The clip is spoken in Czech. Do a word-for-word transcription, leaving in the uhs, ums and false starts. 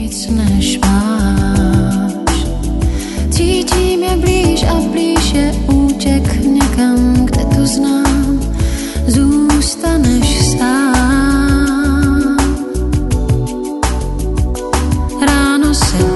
víc než máš. Cítím je blíž a blíž je útěk někam, kde tu znám, zůstaneš sám. Ráno se